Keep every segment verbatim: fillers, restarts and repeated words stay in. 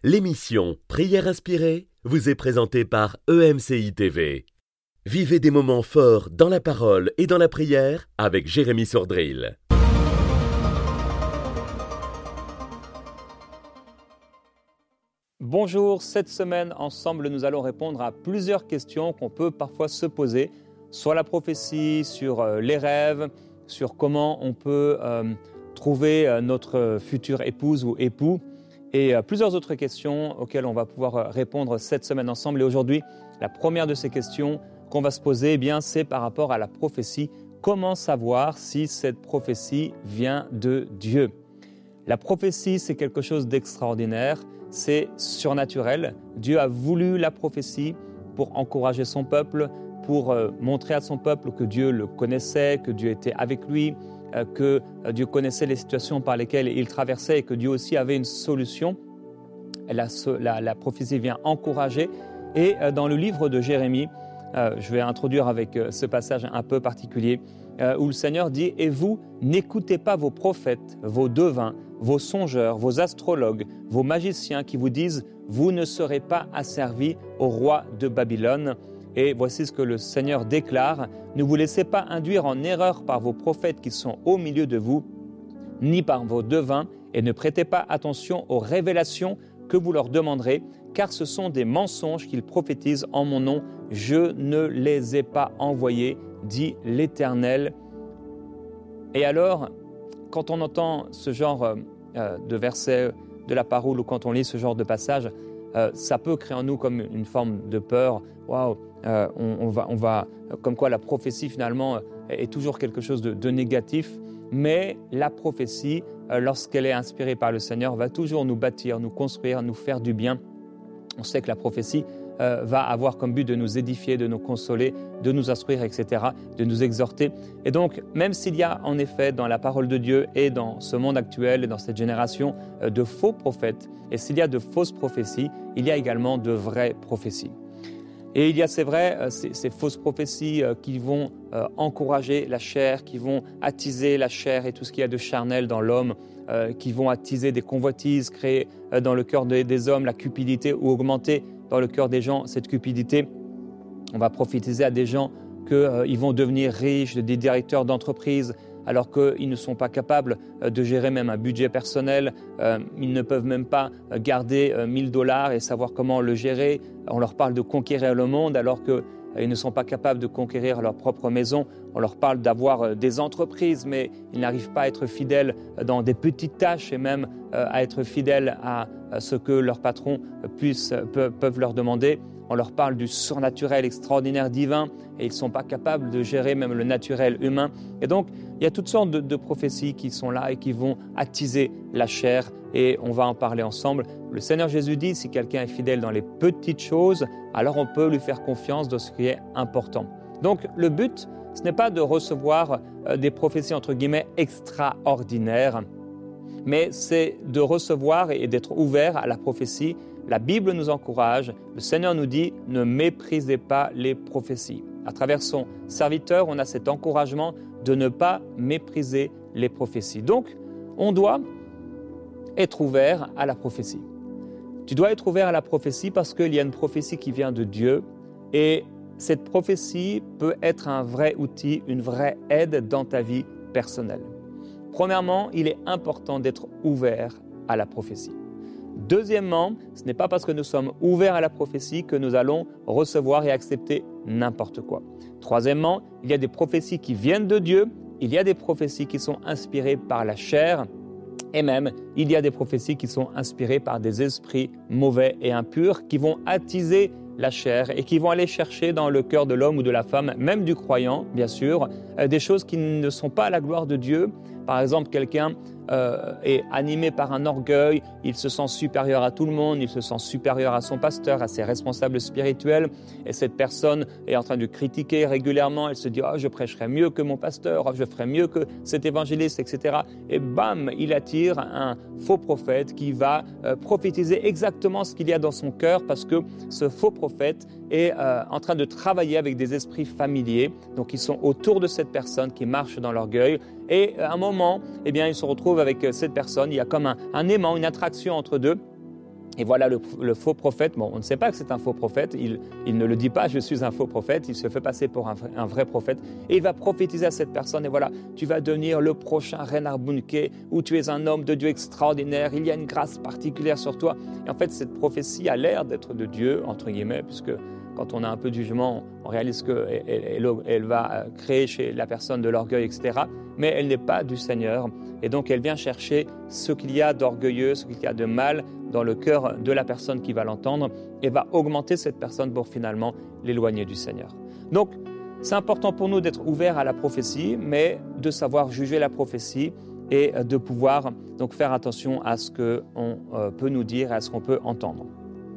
L'émission Prière inspirée vous est présentée par E M C I T V. Vivez des moments forts dans la parole et dans la prière avec Jérémy Sordrill. Bonjour, cette semaine, ensemble, nous allons répondre à plusieurs questions qu'on peut parfois se poser sur la prophétie, sur euh, les rêves, sur comment on peut euh, trouver euh, notre future épouse ou époux et euh, plusieurs autres questions auxquelles on va pouvoir euh, répondre cette semaine ensemble. Et aujourd'hui, la première de ces questions qu'on va se poser, eh bien, c'est par rapport à la prophétie. Comment savoir si cette prophétie vient de Dieu ? La prophétie, c'est quelque chose d'extraordinaire. C'est surnaturel. Dieu a voulu la prophétie pour encourager son peuple, pour euh, montrer à son peuple que Dieu le connaissait, que Dieu était avec lui, euh, que euh, Dieu connaissait les situations par lesquelles il traversait et que Dieu aussi avait une solution. La, la, la prophétie vient encourager. Et euh, dans le livre de Jérémie, euh, je vais introduire avec euh, ce passage un peu particulier, euh, où le Seigneur dit « Et vous, n'écoutez pas vos prophètes, vos devins, vos songeurs, vos astrologues, vos magiciens qui vous disent « Vous ne serez pas asservis au roi de Babylone ». Et voici ce que le Seigneur déclare « Ne vous laissez pas induire en erreur par vos prophètes qui sont au milieu de vous, ni par vos devins, et ne prêtez pas attention aux révélations que vous leur demanderez, car ce sont des mensonges qu'ils prophétisent en mon nom. Je ne les ai pas envoyés, dit l'Éternel. » Et alors, quand on entend ce genre euh, de versets de la parole ou quand on lit ce genre de passage, euh, ça peut créer en nous comme une forme de peur. Waouh, euh, on, on va, on va, comme quoi la prophétie finalement est toujours quelque chose de, de négatif. Mais la prophétie, euh, lorsqu'elle est inspirée par le Seigneur, va toujours nous bâtir, nous construire, nous faire du bien. On sait que la prophétie euh, va avoir comme but de nous édifier, de nous consoler, de nous instruire, et cetera, de nous exhorter. Et donc, même s'il y a en effet dans la parole de Dieu et dans ce monde actuel et dans cette génération euh, de faux prophètes, et s'il y a de fausses prophéties, il y a également de vraies prophéties. Et il y a, c'est vrai, euh, ces, ces fausses prophéties euh, qui vont euh, encourager la chair, qui vont attiser la chair et tout ce qu'il y a de charnel dans l'homme, euh, qui vont attiser des convoitises, créer euh, dans le cœur de, des hommes la cupidité ou augmenter dans le cœur des gens cette cupidité. On va prophétiser à des gens qu'ils euh, vont devenir riches, des directeurs d'entreprise, alors qu'ils ne sont pas capables euh, de gérer même un budget personnel. Euh, ils ne peuvent même pas euh, garder euh, mille dollars et savoir comment le gérer. On leur parle de conquérir le monde alors qu'ils euh, ne sont pas capables de conquérir leur propre maison. On leur parle d'avoir euh, des entreprises, mais ils n'arrivent pas à être fidèles dans des petites tâches et même euh, à être fidèles à, à ce que leurs patrons puissent, peuvent, peuvent leur demander. On leur parle du surnaturel extraordinaire divin et ils ne sont pas capables de gérer même le naturel humain. Et donc, il y a toutes sortes de, de prophéties qui sont là et qui vont attiser la chair et on va en parler ensemble. Le Seigneur Jésus dit, si quelqu'un est fidèle dans les petites choses, alors on peut lui faire confiance dans ce qui est important. Donc, le but, ce n'est pas de recevoir euh, des prophéties entre guillemets extraordinaires, mais c'est de recevoir et d'être ouvert à la prophétie. La Bible nous encourage, le Seigneur nous dit « Ne méprisez pas les prophéties ». À travers son serviteur, on a cet encouragement de ne pas mépriser les prophéties. Donc, on doit être ouvert à la prophétie. Tu dois être ouvert à la prophétie parce qu'il y a une prophétie qui vient de Dieu et cette prophétie peut être un vrai outil, une vraie aide dans ta vie personnelle. Premièrement, il est important d'être ouvert à la prophétie. Deuxièmement, ce n'est pas parce que nous sommes ouverts à la prophétie que nous allons recevoir et accepter n'importe quoi. Troisièmement, il y a des prophéties qui viennent de Dieu, il y a des prophéties qui sont inspirées par la chair, et même il y a des prophéties qui sont inspirées par des esprits mauvais et impurs qui vont attiser la chair et qui vont aller chercher dans le cœur de l'homme ou de la femme, même du croyant, bien sûr, des choses qui ne sont pas à la gloire de Dieu. Par exemple, quelqu'un euh, est animé par un orgueil, il se sent supérieur à tout le monde, il se sent supérieur à son pasteur, à ses responsables spirituels, et cette personne est en train de critiquer régulièrement, elle se dit « oh, je prêcherai mieux que mon pasteur, oh, je ferai mieux que cet évangéliste, et cetera » Et bam, il attire un faux prophète qui va euh, prophétiser exactement ce qu'il y a dans son cœur parce que ce faux prophète est euh, en train de travailler avec des esprits familiers, donc ils sont autour de cette personne qui marche dans l'orgueil. Et à un moment, eh bien, il se retrouve avec cette personne, il y a comme un, un aimant, une attraction entre deux. Et voilà le, le faux prophète. Bon, on ne sait pas que c'est un faux prophète. Il, il ne le dit pas, je suis un faux prophète. Il se fait passer pour un, un vrai prophète. Et il va prophétiser à cette personne. Et voilà, tu vas devenir le prochain Reinhard Bonnke, ou tu es un homme de Dieu extraordinaire. Il y a une grâce particulière sur toi. Et en fait, cette prophétie a l'air d'être de Dieu, entre guillemets, puisque quand on a un peu de jugement, on réalise qu'elle elle, elle va créer chez la personne de l'orgueil, et cetera. Mais elle n'est pas du Seigneur. Et donc, elle vient chercher ce qu'il y a d'orgueilleux, ce qu'il y a de mal dans le cœur de la personne qui va l'entendre et va augmenter cette personne pour finalement l'éloigner du Seigneur. Donc, c'est important pour nous d'être ouverts à la prophétie, mais de savoir juger la prophétie et de pouvoir donc faire attention à ce qu'on euh, peut nous dire et à ce qu'on peut entendre.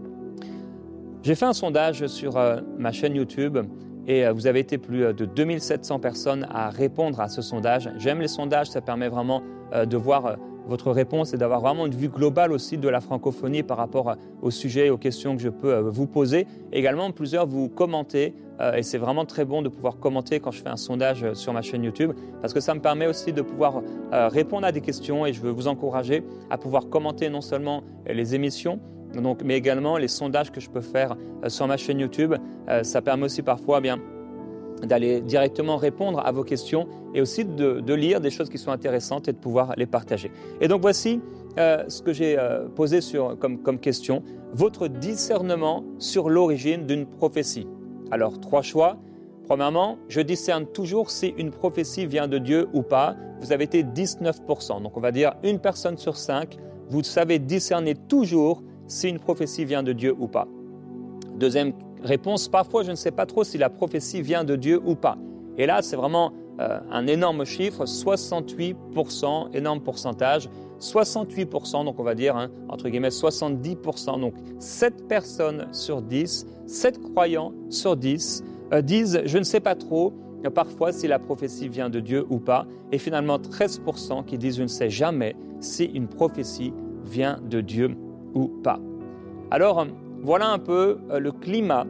J'ai fait un sondage sur euh, ma chaîne YouTube et euh, vous avez été plus de deux mille sept cents personnes à répondre à ce sondage. J'aime les sondages, ça permet vraiment euh, de voir euh, votre réponse et d'avoir vraiment une vue globale aussi de la francophonie par rapport au sujet et aux questions que je peux vous poser. Également, plusieurs vous commentez euh, et c'est vraiment très bon de pouvoir commenter quand je fais un sondage sur ma chaîne YouTube parce que ça me permet aussi de pouvoir euh, répondre à des questions et je veux vous encourager à pouvoir commenter non seulement les émissions, donc, mais également les sondages que je peux faire euh, sur ma chaîne YouTube. Euh, ça permet aussi parfois bien d'aller directement répondre à vos questions et aussi de, de lire des choses qui sont intéressantes et de pouvoir les partager. Et donc voici euh, ce que j'ai euh, posé sur, comme, comme question, votre discernement sur l'origine d'une prophétie. Alors, trois choix. Premièrement, je discerne toujours si une prophétie vient de Dieu ou pas. Vous avez été dix-neuf pour cent, donc on va dire une personne sur cinq. Vous savez discerner toujours si une prophétie vient de Dieu ou pas. Deuxième réponse, parfois je ne sais pas trop si la prophétie vient de Dieu ou pas. Et là, c'est vraiment euh, un énorme chiffre, soixante-huit pour cent, énorme pourcentage, soixante-huit pour cent, donc on va dire, hein, entre guillemets, soixante-dix pour cent, donc sept personnes sur dix, sept croyants sur dix euh, disent « je ne sais pas trop euh, parfois si la prophétie vient de Dieu ou pas », et finalement treize pour cent qui disent « je ne sais jamais si une prophétie vient de Dieu ou pas ». Alors, voilà un peu le climat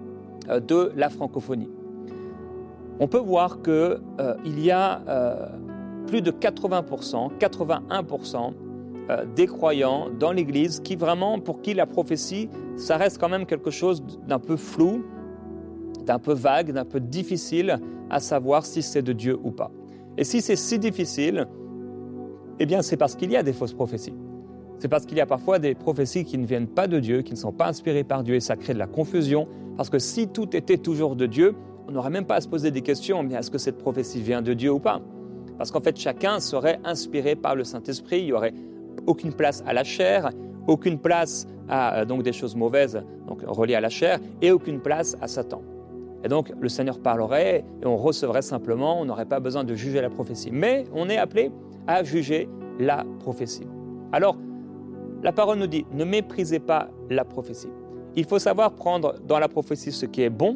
de la francophonie. On peut voir qu'il euh, y a euh, plus de quatre-vingts pour cent, quatre-vingt-un pour cent euh, des croyants dans l'Église qui vraiment, pour qui la prophétie, ça reste quand même quelque chose d'un peu flou, d'un peu vague, d'un peu difficile à savoir si c'est de Dieu ou pas. Et si c'est si difficile, eh bien c'est parce qu'il y a des fausses prophéties. C'est parce qu'il y a parfois des prophéties qui ne viennent pas de Dieu, qui ne sont pas inspirées par Dieu, et ça crée de la confusion. Parce que si tout était toujours de Dieu, on n'aurait même pas à se poser des questions. Mais est-ce que cette prophétie vient de Dieu ou pas? Parce qu'en fait, chacun serait inspiré par le Saint-Esprit. Il n'y aurait aucune place à la chair, aucune place à donc des choses mauvaises donc reliées à la chair, et aucune place à Satan. Et donc, le Seigneur parlerait et on recevrait simplement, on n'aurait pas besoin de juger la prophétie. Mais on est appelé à juger la prophétie. Alors, la parole nous dit, ne méprisez pas la prophétie. Il faut savoir prendre dans la prophétie ce qui est bon.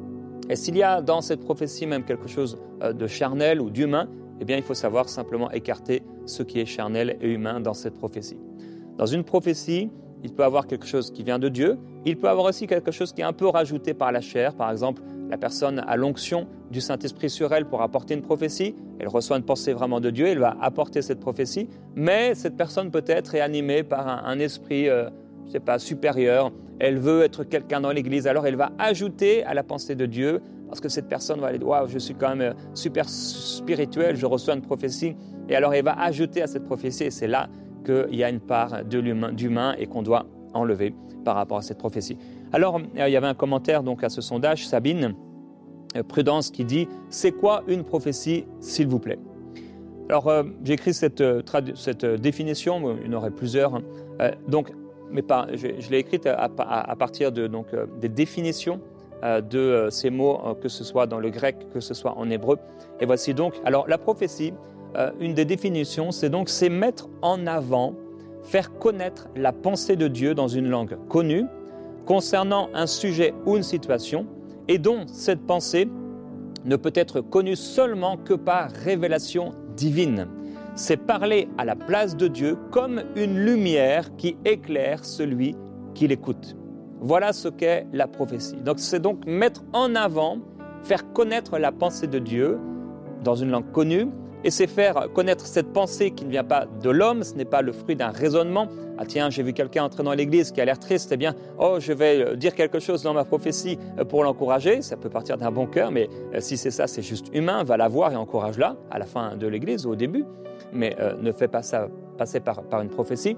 Et s'il y a dans cette prophétie même quelque chose de charnel ou d'humain, eh bien, il faut savoir simplement écarter ce qui est charnel et humain dans cette prophétie. Dans une prophétie, il peut y avoir quelque chose qui vient de Dieu. Il peut y avoir aussi quelque chose qui est un peu rajouté par la chair. Par exemple, la personne a l'onction du Saint-Esprit sur elle pour apporter une prophétie. Elle reçoit une pensée vraiment de Dieu, elle va apporter cette prophétie. Mais cette personne peut-être est animée par un, un esprit, euh, je ne sais pas, supérieur. Elle veut être quelqu'un dans l'Église, alors elle va ajouter à la pensée de Dieu, parce que cette personne va aller dire « Waouh, je suis quand même super spirituel, je reçois une prophétie. » Et alors elle va ajouter à cette prophétie, et c'est là qu'il y a une part de l'humain, d'humain et qu'on doit enlever par rapport à cette prophétie. Alors, il y avait un commentaire donc à ce sondage, Sabine Prudence qui dit « C'est quoi une prophétie, s'il vous plaît ?» Alors, euh, j'ai écrit cette, tradu- cette définition, il y en aurait plusieurs, hein. euh, donc, mais pas, je, je l'ai écrite à, à, à partir de, donc, euh, des définitions euh, de euh, ces mots, euh, que ce soit dans le grec, que ce soit en hébreu. Et voici donc, alors la prophétie, euh, une des définitions, c'est donc c'est mettre en avant, faire connaître la pensée de Dieu dans une langue connue, concernant un sujet ou une situation, et dont cette pensée ne peut être connue seulement que par révélation divine. C'est parler à la place de Dieu comme une lumière qui éclaire celui qui l'écoute. Voilà ce qu'est la prophétie. Donc c'est donc mettre en avant, faire connaître la pensée de Dieu dans une langue connue, Et c'est faire connaître cette pensée qui ne vient pas de l'homme, ce n'est pas le fruit d'un raisonnement. Ah tiens, j'ai vu quelqu'un entrer dans l'église qui a l'air triste, eh bien, oh, je vais dire quelque chose dans ma prophétie pour l'encourager. Ça peut partir d'un bon cœur, mais si c'est ça, c'est juste humain, va la voir et encourage-la à la fin de l'église ou au début. Mais euh, ne fais pas ça passer par, par une prophétie.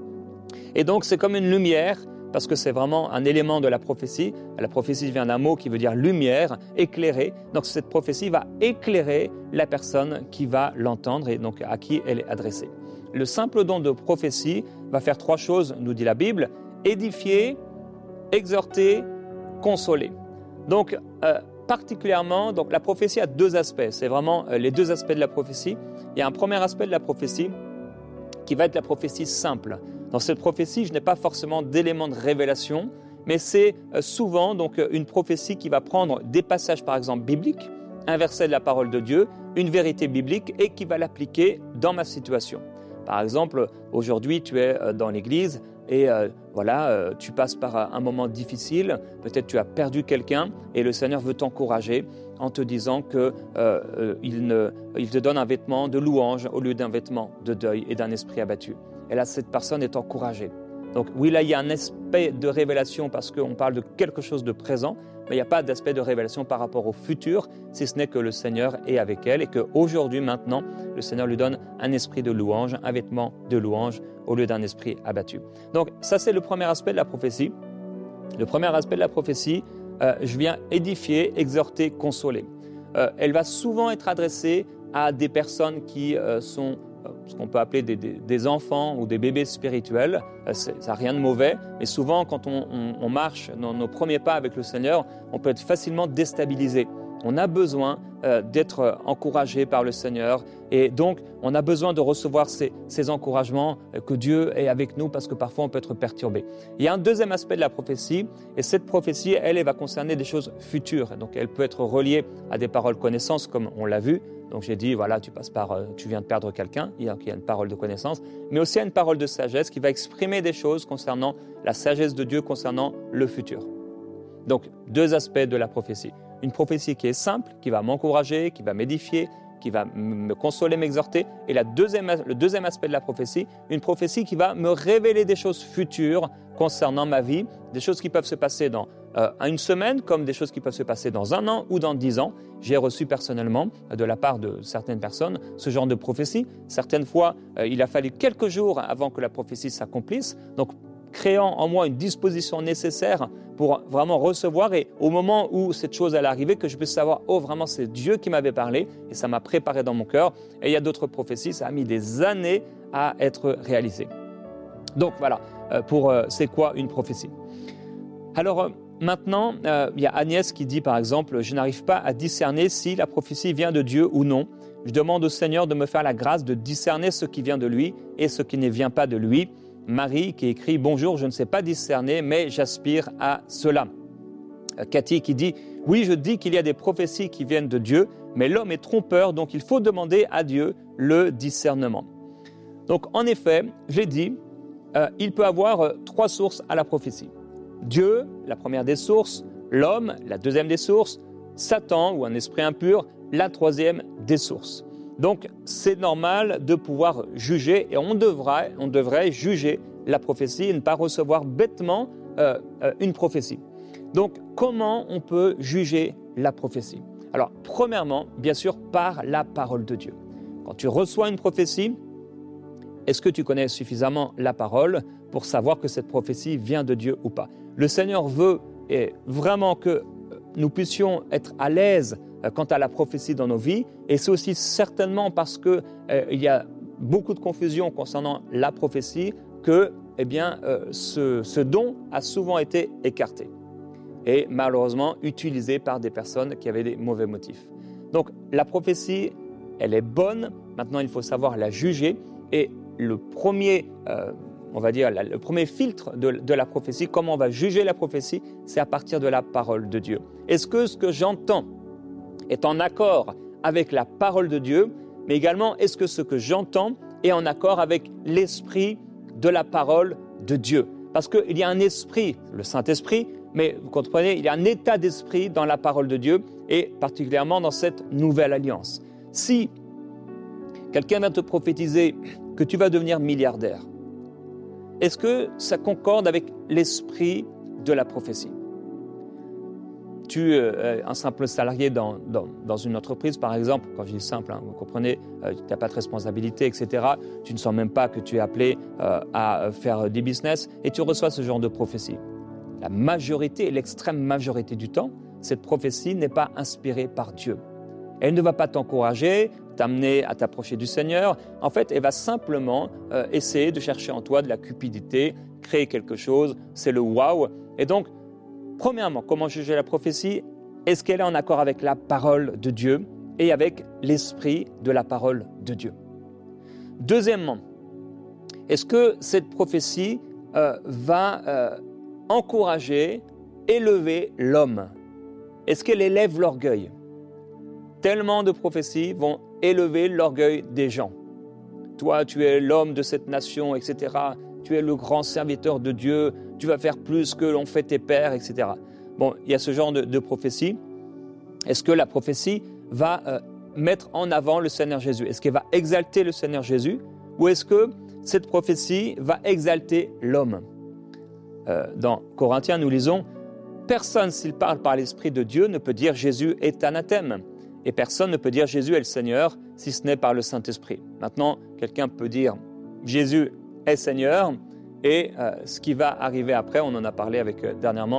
Et donc, c'est comme une lumière, parce que c'est vraiment un élément de la prophétie. La prophétie vient d'un mot qui veut dire lumière, éclairer. Donc cette prophétie va éclairer la personne qui va l'entendre et donc à qui elle est adressée. Le simple don de prophétie va faire trois choses, nous dit la Bible: édifier, exhorter, consoler. Donc euh, particulièrement, donc la prophétie a deux aspects. C'est vraiment euh, les deux aspects de la prophétie. Il y a un premier aspect de la prophétie qui va être la prophétie simple. Dans cette prophétie, je n'ai pas forcément d'éléments de révélation, mais c'est souvent donc une prophétie qui va prendre des passages, par exemple, bibliques, un verset de la parole de Dieu, une vérité biblique, et qui va l'appliquer dans ma situation. Par exemple, aujourd'hui, tu es dans l'église et euh, voilà, euh, tu passes par un moment difficile, peut-être tu as perdu quelqu'un et le Seigneur veut t'encourager en te disant qu'il euh, ne, il te donne un vêtement de louange au lieu d'un vêtement de deuil et d'un esprit abattu. Et là, cette personne est encouragée. Donc oui, là, il y a un aspect de révélation parce qu'on parle de quelque chose de présent, mais il n'y a pas d'aspect de révélation par rapport au futur, si ce n'est que le Seigneur est avec elle et qu'aujourd'hui, maintenant, le Seigneur lui donne un esprit de louange, un vêtement de louange au lieu d'un esprit abattu. Donc ça, c'est le premier aspect de la prophétie. Le premier aspect de la prophétie, euh, je viens édifier, exhorter, consoler. Euh, elle va souvent être adressée à des personnes qui euh, sont ce qu'on peut appeler des, des, des enfants ou des bébés spirituels. Ça n'a rien de mauvais, mais souvent quand on, on, on marche dans nos premiers pas avec le Seigneur, on peut être facilement déstabilisé. On a besoin euh, d'être encouragé par le Seigneur et donc on a besoin de recevoir ces, ces encouragements, euh, que Dieu est avec nous parce que parfois on peut être perturbé. Il y a un deuxième aspect de la prophétie et cette prophétie, elle, elle va concerner des choses futures. Donc elle peut être reliée à des paroles connaissances comme on l'a vu. Donc j'ai dit, voilà, tu passes par, tu viens de perdre quelqu'un, il y a une parole de connaissance, mais aussi une parole de sagesse qui va exprimer des choses concernant la sagesse de Dieu, concernant le futur. Donc deux aspects de la prophétie. Une prophétie qui est simple, qui va m'encourager, qui va m'édifier, qui va me consoler, m'exhorter. Et la deuxième, le deuxième aspect de la prophétie, une prophétie qui va me révéler des choses futures concernant ma vie, des choses qui peuvent se passer dans euh, une semaine, comme des choses qui peuvent se passer dans un an ou dans dix ans. J'ai reçu personnellement, de la part de certaines personnes, ce genre de prophétie. Certaines fois, euh, il a fallu quelques jours avant que la prophétie s'accomplisse. Donc, créant en moi une disposition nécessaire pour vraiment recevoir et au moment où cette chose allait arriver, que je puisse savoir, oh vraiment c'est Dieu qui m'avait parlé et ça m'a préparé dans mon cœur. Et il y a d'autres prophéties, ça a mis des années à être réalisé. Donc voilà, pour euh, c'est quoi une prophétie. Alors euh, maintenant, euh, il y a Agnès qui dit par exemple, je n'arrive pas à discerner si la prophétie vient de Dieu ou non. Je demande au Seigneur de me faire la grâce de discerner ce qui vient de lui et ce qui ne vient pas de lui. Marie qui écrit « Bonjour, je ne sais pas discerner, mais j'aspire à cela ». Cathy qui dit « Oui, je dis qu'il y a des prophéties qui viennent de Dieu, mais l'homme est trompeur, donc il faut demander à Dieu le discernement ». Donc en effet, je l'ai dit, euh, il peut y avoir euh, trois sources à la prophétie. Dieu, la première des sources, l'homme, la deuxième des sources, Satan ou un esprit impur, la troisième des sources. Donc, c'est normal de pouvoir juger et on devrait, on devrait juger la prophétie et ne pas recevoir bêtement euh, euh, une prophétie. Donc, comment on peut juger la prophétie? Alors, premièrement, bien sûr, par la parole de Dieu. Quand tu reçois une prophétie, est-ce que tu connais suffisamment la parole pour savoir que cette prophétie vient de Dieu ou pas? Le Seigneur veut et vraiment que nous puissions être à l'aise quant à la prophétie dans nos vies, et c'est aussi certainement parce qu'il euh, y a beaucoup de confusion concernant la prophétie que eh bien, euh, ce, ce don a souvent été écarté et malheureusement utilisé par des personnes qui avaient des mauvais motifs. Donc la prophétie, elle est bonne, maintenant il faut savoir la juger, et le premier, euh, on va dire, la, le premier filtre de, de la prophétie, comment on va juger la prophétie, c'est à partir de la parole de Dieu. Est-ce que ce que j'entends est en accord avec la parole de Dieu, mais également est-ce que ce que j'entends est en accord avec l'esprit de la parole de Dieu? Parce qu'il y a un esprit, le Saint-Esprit, mais vous comprenez, il y a un état d'esprit dans la parole de Dieu et particulièrement dans cette nouvelle alliance. Si quelqu'un vient te prophétiser que tu vas devenir milliardaire. Est-ce que ça concorde avec l'esprit de la prophétie? Tu es euh, un simple salarié dans, dans, dans une entreprise, par exemple, quand je dis simple, hein, vous comprenez, euh, tu n'as pas de responsabilité, et cetera. Tu ne sens même pas que tu es appelé euh, à faire du business et tu reçois ce genre de prophétie. La majorité, l'extrême majorité du temps, cette prophétie n'est pas inspirée par Dieu. Elle ne va pas t'encourager, t'amener à t'approcher du Seigneur. En fait, elle va simplement euh, essayer de chercher en toi de la cupidité, créer quelque chose, c'est le wow. Et donc, premièrement, comment juger la prophétie? Est-ce qu'elle est en accord avec la parole de Dieu et avec l'esprit de la parole de Dieu? Deuxièmement, est-ce que cette prophétie euh, va euh, encourager, élever l'homme? Est-ce qu'elle élève l'orgueil? Tellement de prophéties vont élever l'orgueil des gens. Toi, tu es l'homme de cette nation, et cetera. Tu es le grand serviteur de Dieu, tu vas faire plus que l'ont fait tes pères, et cetera. Bon, il y a ce genre de, de prophétie. Est-ce que la prophétie va euh, mettre en avant le Seigneur Jésus? Est-ce qu'elle va exalter le Seigneur Jésus? Ou est-ce que cette prophétie va exalter l'homme? euh, Dans Corinthiens, nous lisons « Personne, s'il parle par l'Esprit de Dieu, ne peut dire Jésus est anathème. Et personne ne peut dire Jésus est le Seigneur, si ce n'est par le Saint-Esprit. » Maintenant, quelqu'un peut dire Jésus est Seigneur, et euh, ce qui va arriver après, on en a parlé avec, euh, dernièrement,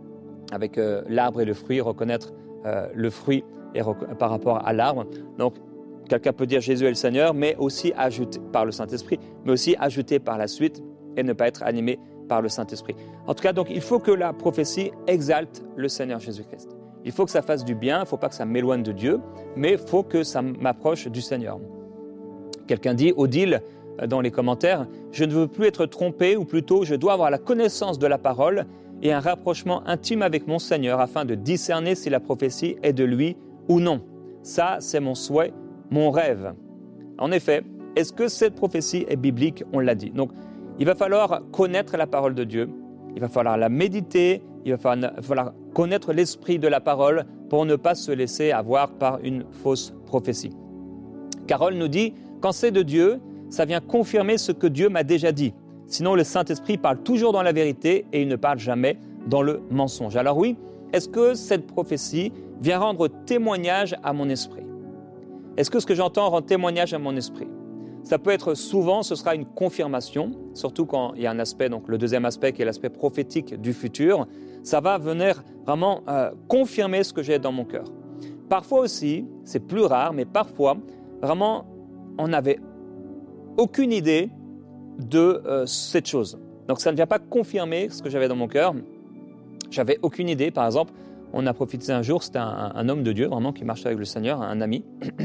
avec euh, l'arbre et le fruit, reconnaître euh, le fruit et rec- par rapport à l'arbre. Donc, quelqu'un peut dire Jésus est le Seigneur, mais aussi ajouter par le Saint-Esprit, mais aussi ajouter par la suite et ne pas être animé par le Saint-Esprit. En tout cas, donc, il faut que la prophétie exalte le Seigneur Jésus-Christ. Il faut que ça fasse du bien, il ne faut pas que ça m'éloigne de Dieu, mais il faut que ça m'approche du Seigneur. Quelqu'un dit, Odile, dans les commentaires, « Je ne veux plus être trompé, ou plutôt, je dois avoir la connaissance de la parole et un rapprochement intime avec mon Seigneur afin de discerner si la prophétie est de lui ou non. Ça, c'est mon souhait, mon rêve. » En effet, est-ce que cette prophétie est biblique? On l'a dit. Donc, il va falloir connaître la parole de Dieu, il va falloir la méditer, il va falloir connaître l'esprit de la parole pour ne pas se laisser avoir par une fausse prophétie. Carole nous dit, quand c'est de Dieu, ça vient confirmer ce que Dieu m'a déjà dit. Sinon, le Saint-Esprit parle toujours dans la vérité et il ne parle jamais dans le mensonge. Alors oui, est-ce que cette prophétie vient rendre témoignage à mon esprit? Est-ce que ce que j'entends rend témoignage à mon esprit? Ça peut être souvent, ce sera une confirmation, surtout quand il y a un aspect, donc le deuxième aspect qui est l'aspect prophétique du futur. Ça va venir vraiment euh, confirmer ce que j'ai dans mon cœur. Parfois aussi, c'est plus rare, mais parfois, vraiment, on n'avait aucune idée de euh, cette chose. Donc ça ne vient pas confirmer ce que j'avais dans mon cœur. J'avais aucune idée. Par exemple, on a prophétisé un jour, c'était un, un homme de Dieu, vraiment, qui marchait avec le Seigneur, un ami.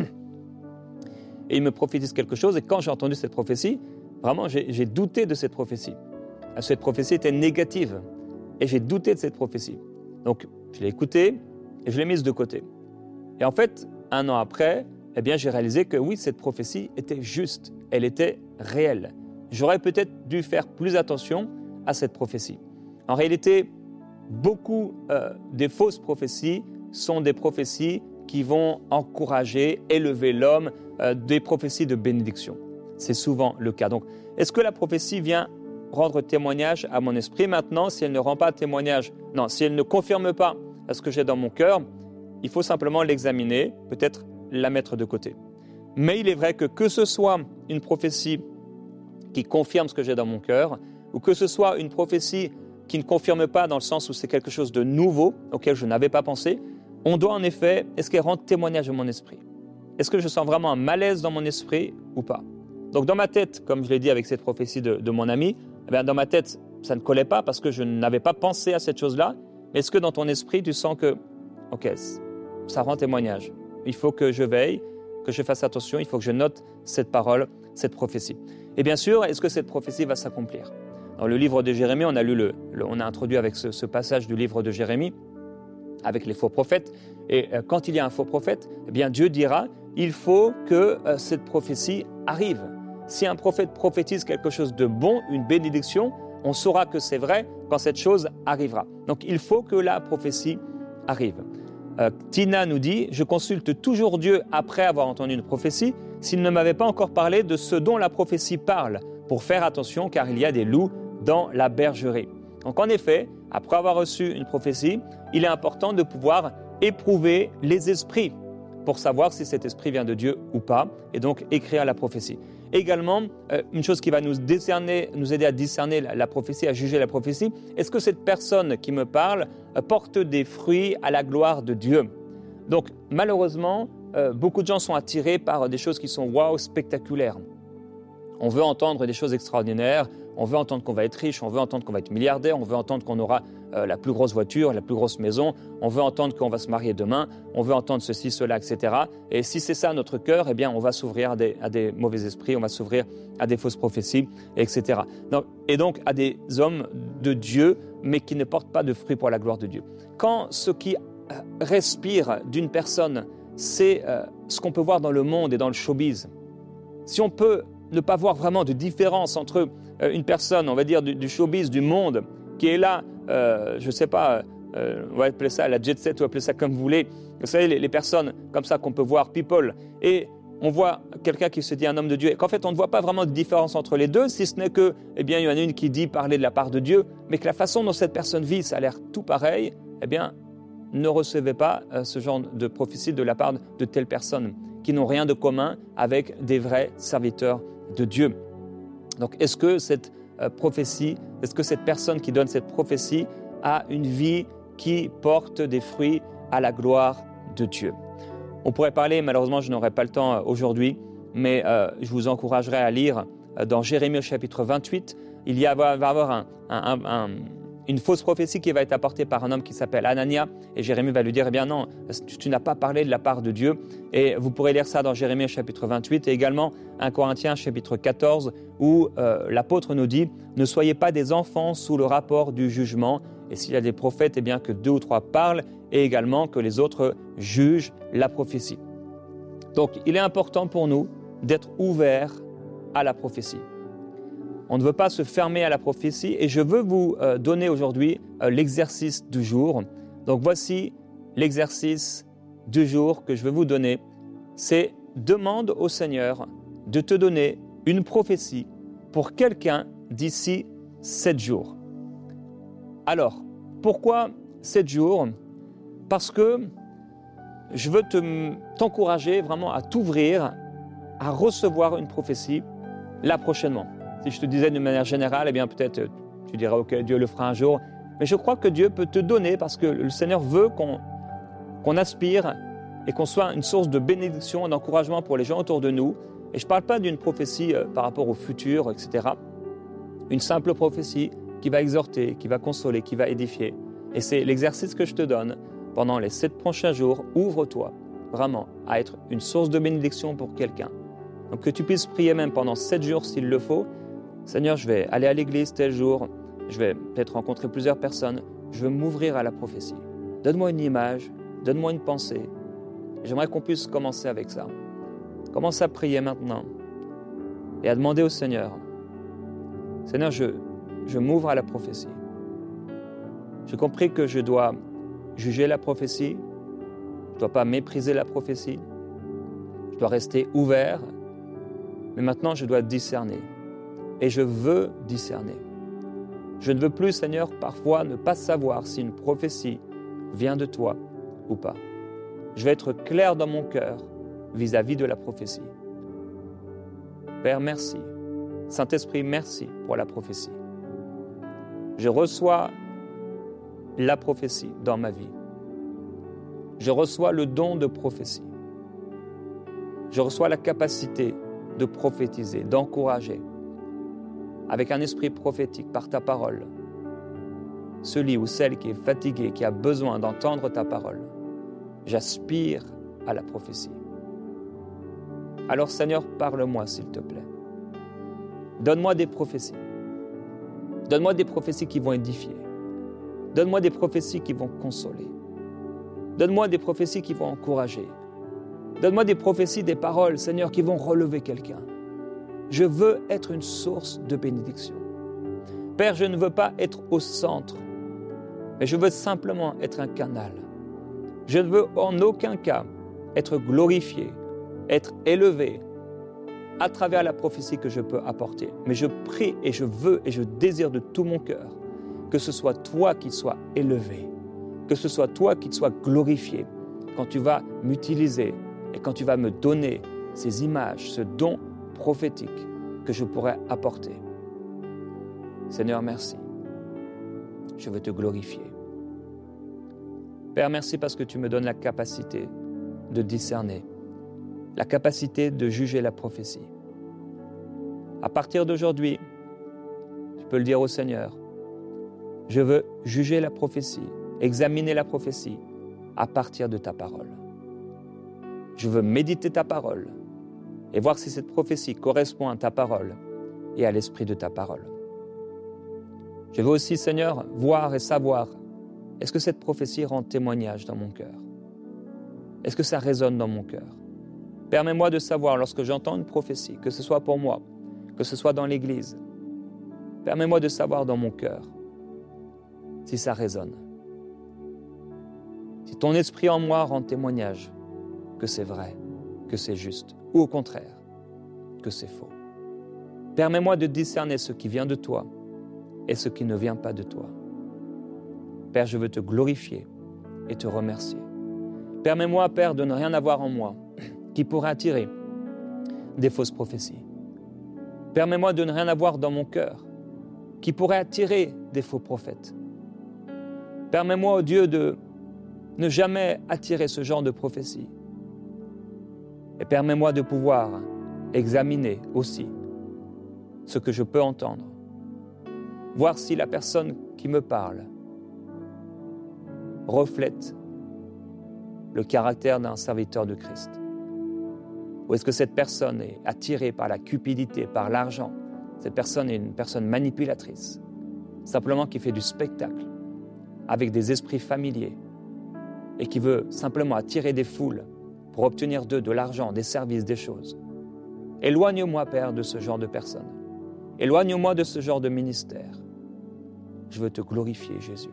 Et il me prophétise quelque chose. Et quand j'ai entendu cette prophétie, vraiment, j'ai, j'ai douté de cette prophétie. Cette prophétie était négative. Et j'ai douté de cette prophétie. Donc, je l'ai écoutée et je l'ai mise de côté. Et en fait, un an après, eh bien, j'ai réalisé que oui, cette prophétie était juste. Elle était réelle. J'aurais peut-être dû faire plus attention à cette prophétie. En réalité, beaucoup euh, des fausses prophéties sont des prophéties qui vont encourager, élever l'homme, euh, des prophéties de bénédiction. C'est souvent le cas. Donc, est-ce que la prophétie vient rendre témoignage à mon esprit? Maintenant, si elle ne rend pas témoignage, non, si elle ne confirme pas ce que j'ai dans mon cœur, il faut simplement l'examiner, peut-être la mettre de côté. Mais il est vrai que que ce soit une prophétie qui confirme ce que j'ai dans mon cœur, ou que ce soit une prophétie qui ne confirme pas dans le sens où c'est quelque chose de nouveau auquel je n'avais pas pensé, on doit en effet, est-ce qu'elle rend témoignage à mon esprit? Est-ce que je sens vraiment un malaise dans mon esprit ou pas? Donc dans ma tête, comme je l'ai dit avec cette prophétie de, de mon ami, eh bien dans ma tête, ça ne collait pas parce que je n'avais pas pensé à cette chose-là. Mais est-ce que dans ton esprit, tu sens que, ok, ça rend témoignage. Il faut que je veille, que je fasse attention, il faut que je note cette parole, cette prophétie. Et bien sûr, est-ce que cette prophétie va s'accomplir? Dans le livre de Jérémie, on a, lu le, le, on a introduit avec ce, ce passage du livre de Jérémie, avec les faux prophètes. Et euh, quand il y a un faux prophète, eh bien Dieu dira, il faut que euh, cette prophétie arrive. Si un prophète prophétise quelque chose de bon, une bénédiction, on saura que c'est vrai quand cette chose arrivera. Donc il faut que la prophétie arrive. Euh, Tina nous dit « Je consulte toujours Dieu après avoir entendu une prophétie, s'il ne m'avait pas encore parlé de ce dont la prophétie parle, pour faire attention car il y a des loups dans la bergerie. » Donc en effet, après avoir reçu une prophétie, il est important de pouvoir éprouver les esprits pour savoir si cet esprit vient de Dieu ou pas, et donc écrire la prophétie. Également, euh, une chose qui va nous, discerner, nous aider à discerner la, la prophétie, à juger la prophétie, est-ce que cette personne qui me parle euh, porte des fruits à la gloire de Dieu? Donc malheureusement, euh, beaucoup de gens sont attirés par des choses qui sont wow, spectaculaires. On veut entendre des choses extraordinaires, on veut entendre qu'on va être riche, on veut entendre qu'on va être milliardaire, on veut entendre qu'on aura euh, la plus grosse voiture, la plus grosse maison, on veut entendre qu'on va se marier demain, on veut entendre ceci, cela, et cetera. Et si c'est ça notre cœur, eh bien on va s'ouvrir à des, à des mauvais esprits, on va s'ouvrir à des fausses prophéties, et cetera. Donc, et donc à des hommes de Dieu, mais qui ne portent pas de fruits pour la gloire de Dieu. Quand ce qui euh, respire d'une personne, c'est euh, ce qu'on peut voir dans le monde et dans le showbiz, si on peut ne pas voir vraiment de différence entre euh, une personne, on va dire, du, du showbiz, du monde, qui est là, euh, je ne sais pas, euh, on va appeler ça la jet set, ou appeler ça comme vous voulez. Vous savez, les, les personnes comme ça qu'on peut voir, people, et on voit quelqu'un qui se dit un homme de Dieu, et qu'en fait, on ne voit pas vraiment de différence entre les deux, si ce n'est que, eh bien, il y en a une qui dit parler de la part de Dieu, mais que la façon dont cette personne vit, ça a l'air tout pareil, eh bien, ne recevez pas euh, ce genre de prophétie de la part de telles personnes qui n'ont rien de commun avec des vrais serviteurs de Dieu. Donc, est-ce que cette euh, prophétie, est-ce que cette personne qui donne cette prophétie a une vie qui porte des fruits à la gloire de Dieu? On pourrait parler, malheureusement je n'aurai pas le temps euh, aujourd'hui, mais euh, je vous encouragerai à lire euh, dans Jérémie au chapitre vingt-huit, il y a, va, va avoir un, un, un, un une fausse prophétie qui va être apportée par un homme qui s'appelle Anania, et Jérémie va lui dire, eh bien non, tu, tu n'as pas parlé de la part de Dieu, et vous pourrez lire ça dans Jérémie chapitre vingt-huit, et également un Corinthiens chapitre quatorze, où euh, l'apôtre nous dit, ne soyez pas des enfants sous le rapport du jugement, et s'il y a des prophètes, eh bien que deux ou trois parlent, et également que les autres jugent la prophétie. Donc il est important pour nous d'être ouverts à la prophétie. On ne veut pas se fermer à la prophétie et je veux vous euh, donner aujourd'hui euh, l'exercice du jour. Donc voici l'exercice du jour que je veux vous donner. C'est demande au Seigneur de te donner une prophétie pour quelqu'un d'ici sept jours. Alors, pourquoi sept jours? Parce que je veux te, t'encourager vraiment à t'ouvrir, à recevoir une prophétie là prochainement. Si je te disais d'une manière générale, eh bien peut-être tu diras ok, Dieu le fera un jour. Mais je crois que Dieu peut te donner parce que le Seigneur veut qu'on, qu'on aspire et qu'on soit une source de bénédiction et d'encouragement pour les gens autour de nous. Et je ne parle pas d'une prophétie euh, par rapport au futur, et cetera. Une simple prophétie qui va exhorter, qui va consoler, qui va édifier. Et c'est l'exercice que je te donne pendant les sept prochains jours. Ouvre-toi vraiment à être une source de bénédiction pour quelqu'un. Donc que tu puisses prier même pendant sept jours s'il le faut. Seigneur, je vais aller à l'église tel jour, je vais peut-être rencontrer plusieurs personnes, je veux m'ouvrir à la prophétie. Donne-moi une image, donne-moi une pensée. J'aimerais qu'on puisse commencer avec ça. Commence à prier maintenant et à demander au Seigneur, Seigneur, je, je m'ouvre à la prophétie. J'ai compris que je dois juger la prophétie, je ne dois pas mépriser la prophétie, je dois rester ouvert, mais maintenant je dois discerner. Et je veux discerner. Je ne veux plus, Seigneur, parfois ne pas savoir si une prophétie vient de toi ou pas. Je vais être clair dans mon cœur vis-à-vis de la prophétie. Père, merci. Saint-Esprit, merci pour la prophétie. Je reçois la prophétie dans ma vie. Je reçois le don de prophétie. Je reçois la capacité de prophétiser, d'encourager, avec un esprit prophétique par ta parole. Celui ou celle qui est fatigué, qui a besoin d'entendre ta parole, j'aspire à la prophétie. Alors Seigneur, parle-moi s'il te plaît. Donne-moi des prophéties. Donne-moi des prophéties qui vont édifier. Donne-moi des prophéties qui vont consoler. Donne-moi des prophéties qui vont encourager. Donne-moi des prophéties, des paroles, Seigneur, qui vont relever quelqu'un. Je veux être une source de bénédiction. Père, je ne veux pas être au centre, mais je veux simplement être un canal. Je ne veux en aucun cas être glorifié, être élevé à travers la prophétie que je peux apporter. Mais je prie et je veux et je désire de tout mon cœur que ce soit toi qui sois élevé, que ce soit toi qui sois glorifié quand tu vas m'utiliser et quand tu vas me donner ces images, ce don prophétique que je pourrais apporter. Seigneur, merci. Je veux te glorifier. Père, merci parce que tu me donnes la capacité de discerner, la capacité de juger la prophétie. À partir d'aujourd'hui, je peux le dire au Seigneur, je veux juger la prophétie, examiner la prophétie à partir de ta parole. Je veux méditer ta parole et voir si cette prophétie correspond à ta parole et à l'esprit de ta parole. Je veux aussi, Seigneur, voir et savoir, est-ce que cette prophétie rend témoignage dans mon cœur? Est-ce que ça résonne dans mon cœur? Permets-moi de savoir, lorsque j'entends une prophétie, que ce soit pour moi, que ce soit dans l'Église, permets-moi de savoir dans mon cœur si ça résonne. Si ton esprit en moi rend témoignage que c'est vrai, que c'est juste, ou au contraire, que c'est faux. Permets-moi de discerner ce qui vient de toi et ce qui ne vient pas de toi. Père, je veux te glorifier et te remercier. Permets-moi, Père, de ne rien avoir en moi qui pourrait attirer des fausses prophéties. Permets-moi de ne rien avoir dans mon cœur qui pourrait attirer des faux prophètes. Permets-moi, oh Dieu, de ne jamais attirer ce genre de prophétie. Et permets-moi de pouvoir examiner aussi ce que je peux entendre. Voir si la personne qui me parle reflète le caractère d'un serviteur de Christ. Ou est-ce que cette personne est attirée par la cupidité, par l'argent? Cette personne est une personne manipulatrice, simplement qui fait du spectacle, avec des esprits familiers, et qui veut simplement attirer des foules pour obtenir d'eux de l'argent, des services, des choses. Éloigne-moi, Père, de ce genre de personnes. Éloigne-moi de ce genre de ministère. Je veux te glorifier, Jésus.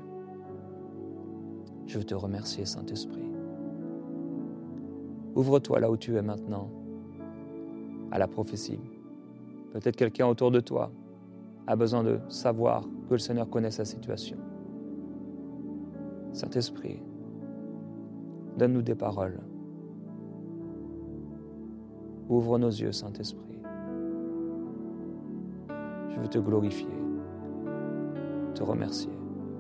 Je veux te remercier, Saint-Esprit. Ouvre-toi là où tu es maintenant, à la prophétie. Peut-être quelqu'un autour de toi a besoin de savoir que le Seigneur connaît sa situation. Saint-Esprit, donne-nous des paroles. Ouvre nos yeux, Saint-Esprit. Je veux te glorifier, te remercier.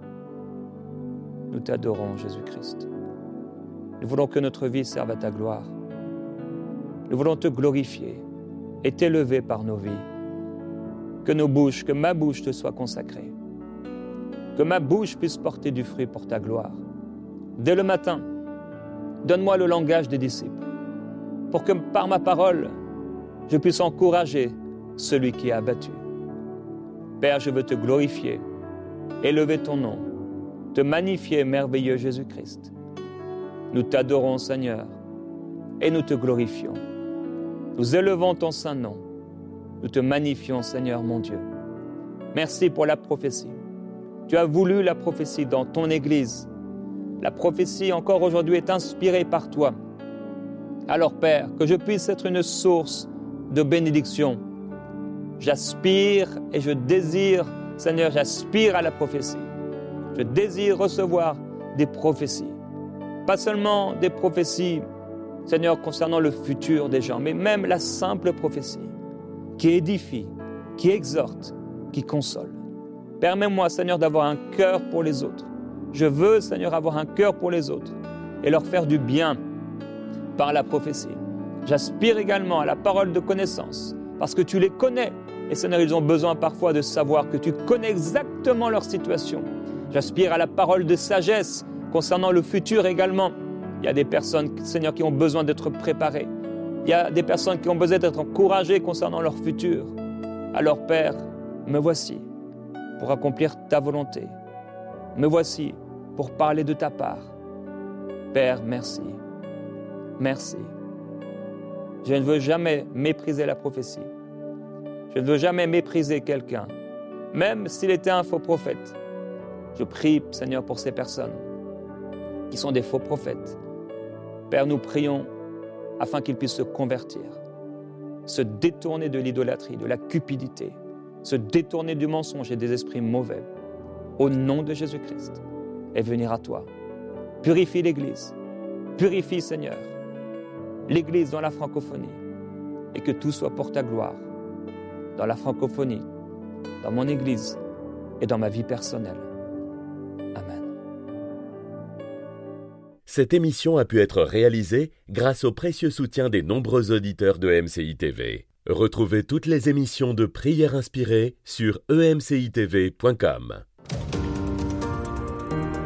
Nous t'adorons, Jésus-Christ. Nous voulons que notre vie serve à ta gloire. Nous voulons te glorifier et t'élever par nos vies. Que nos bouches, que ma bouche te soit consacrée. Que ma bouche puisse porter du fruit pour ta gloire. Dès le matin, donne-moi le langage des disciples, pour que par ma parole, je puisse encourager celui qui est abattu. Père, je veux te glorifier, élever ton nom, te magnifier, merveilleux Jésus-Christ. Nous t'adorons, Seigneur, et nous te glorifions. Nous élevons ton saint nom. Nous te magnifions, Seigneur, mon Dieu. Merci pour la prophétie. Tu as voulu la prophétie dans ton Église. La prophétie, encore aujourd'hui, est inspirée par toi. Alors, Père, que je puisse être une source de bénédiction. J'aspire et je désire, Seigneur, j'aspire à la prophétie. Je désire recevoir des prophéties. Pas seulement des prophéties, Seigneur, concernant le futur des gens, mais même la simple prophétie qui édifie, qui exhorte, qui console. Permets-moi, Seigneur, d'avoir un cœur pour les autres. Je veux, Seigneur, avoir un cœur pour les autres et leur faire du bien par la prophétie. J'aspire également à la parole de connaissance parce que tu les connais. Et Seigneur, ils ont besoin parfois de savoir que tu connais exactement leur situation. J'aspire à la parole de sagesse concernant le futur également. Il y a des personnes, Seigneur, qui ont besoin d'être préparées. Il y a des personnes qui ont besoin d'être encouragées concernant leur futur. Alors, Père, me voici pour accomplir ta volonté. Me voici pour parler de ta part. Père, merci. Merci. Je ne veux jamais mépriser la prophétie. Je ne veux jamais mépriser quelqu'un, même s'il était un faux prophète. Je prie, Seigneur, pour ces personnes. qui sont des faux prophètes. Père, nous prions afin qu'ils puissent se convertir, se détourner de l'idolâtrie, de la cupidité, se détourner du mensonge et des esprits mauvais, au nom de Jésus-Christ, et venir à toi. Purifie l'Église, purifie, Seigneur, l'Église dans la francophonie, et que tout soit pour ta gloire, dans la francophonie, dans mon Église et dans ma vie personnelle. Amen. Cette émission a pu être réalisée grâce au précieux soutien des nombreux auditeurs de E M C I T V. Retrouvez toutes les émissions de Prières inspirées sur e m c i t v point com.